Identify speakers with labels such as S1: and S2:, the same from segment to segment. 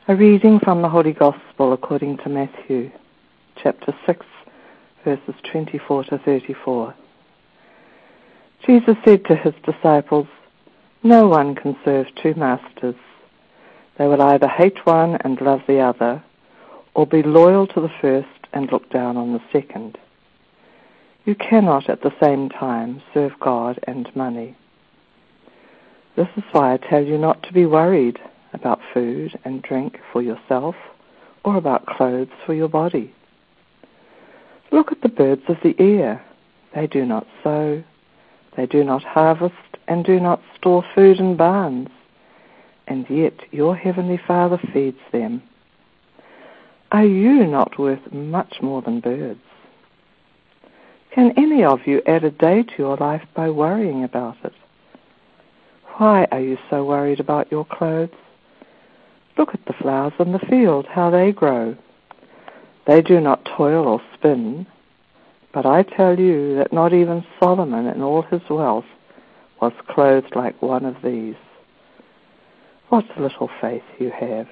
S1: A reading from the Holy Gospel according to Matthew, chapter 6, verses 24 to 34. Jesus said to his disciples, "No one can serve two masters. They will either hate one and love the other, or be loyal to the first and look down on the second. You cannot at the same time serve God and money. This is why I tell you not to be worried about food and drink for yourself, or about clothes for your body. Look at the birds of the air. They do not sow, they do not harvest, and do not store food in barns, and yet your heavenly Father feeds them. Are you not worth much more than birds? Can any of you add a day to your life by worrying about it? Why are you so worried about your clothes? Look at the flowers in the field, how they grow. They do not toil or spin, but I tell you that not even Solomon in all his wealth was clothed like one of these. What little faith you have!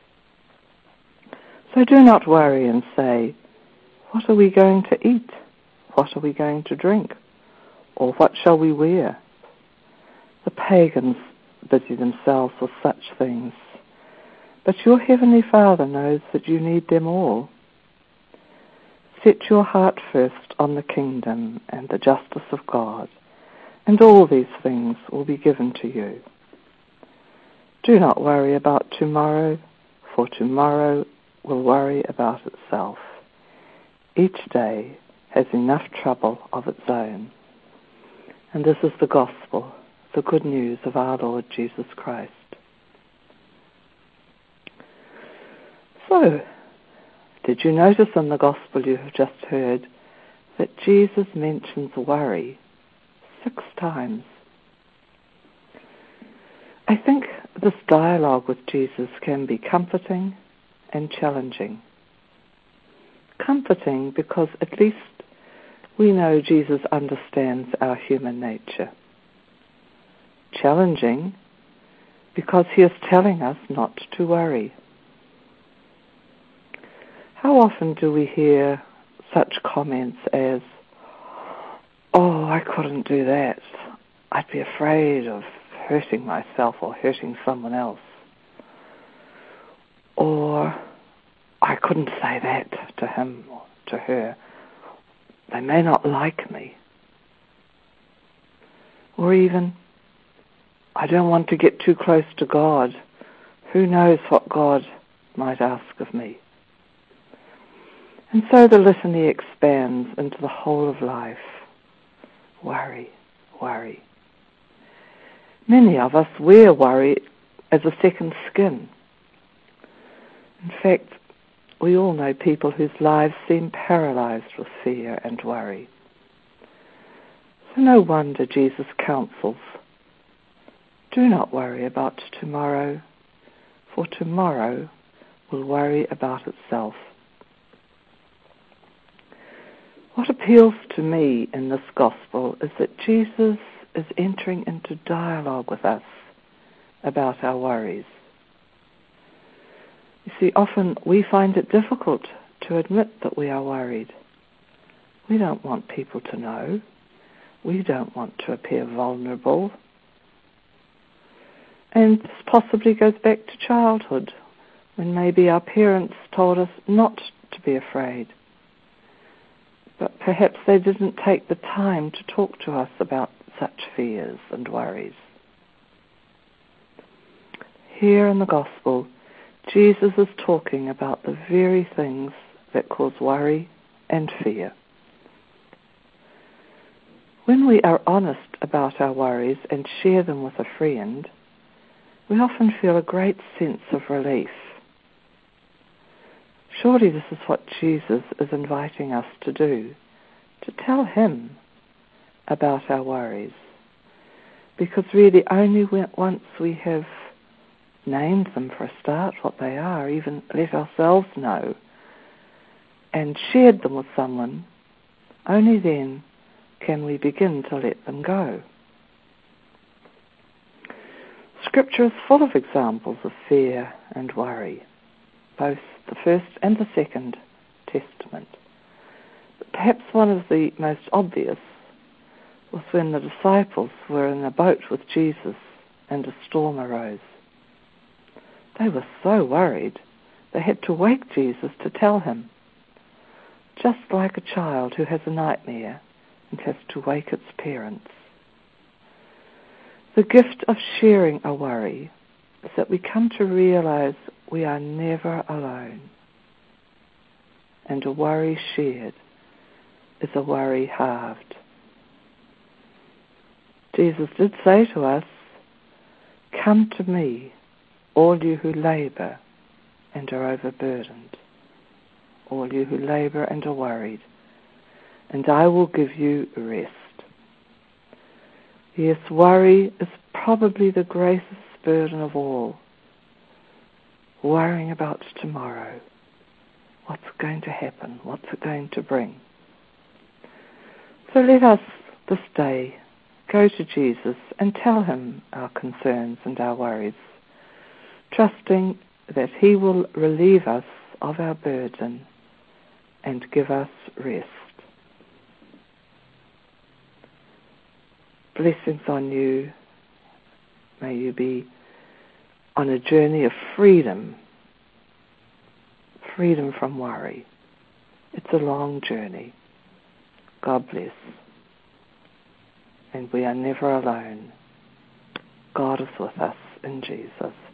S1: So do not worry and say, 'What are we going to eat? What are we going to drink? Or what shall we wear?' The pagans busy themselves with such things. But your heavenly Father knows that you need them all. Set your heart first on the kingdom and the justice of God, and all these things will be given to you. Do not worry about tomorrow, for tomorrow will worry about itself. Each day has enough trouble of its own." And this is the gospel, the good news of our Lord Jesus Christ. So, did you notice in the gospel you have just heard that Jesus mentions worry 6 times? I think this dialogue with Jesus can be comforting and challenging. Comforting because at least we know Jesus understands our human nature. Challenging because he is telling us not to worry. How often do we hear such comments as, "Oh, I couldn't do that. I'd be afraid of hurting myself or hurting someone else." Or, "I couldn't say that to him or to her. They may not like me." Or even, "I don't want to get too close to God. Who knows what God might ask of me?" And so the litany expands into the whole of life. Worry, worry. Many of us wear worry as a second skin. In fact, we all know people whose lives seem paralyzed with fear and worry. So no wonder Jesus counsels, "Do not worry about tomorrow, for tomorrow will worry about itself." What appeals to me in this gospel is that Jesus is entering into dialogue with us about our worries. You see, often we find it difficult to admit that we are worried. We don't want people to know. We don't want to appear vulnerable. And this possibly goes back to childhood, when maybe our parents told us not to be afraid. But perhaps they didn't take the time to talk to us about such fears and worries. Here in the Gospel, Jesus is talking about the very things that cause worry and fear. When we are honest about our worries and share them with a friend, we often feel a great sense of relief. Surely this is what Jesus is inviting us to do, to tell him about our worries. Because really only once we have named them for a start, what they are, even let ourselves know, and shared them with someone, only then can we begin to let them go. Scripture is full of examples of fear and worry. both the First and the Second Testament. But perhaps one of the most obvious was when the disciples were in a boat with Jesus and a storm arose. They were so worried they had to wake Jesus to tell him, just like a child who has a nightmare and has to wake its parents. The gift of sharing a worry is that we come to realize we are never alone, and a worry shared is a worry halved. Jesus did say to us, "Come to me, all you who labor and are overburdened, all you who labor and are worried, and I will give you rest." Yes, worry is probably the greatest burden of all. Worrying about tomorrow. What's going to happen? What's it going to bring? So let us this day go to Jesus and tell him our concerns and our worries, trusting that he will relieve us of our burden and give us rest. Blessings on you. May you be on a journey of freedom from worry. It's a long journey. God bless. And we are never alone. God is with us in Jesus.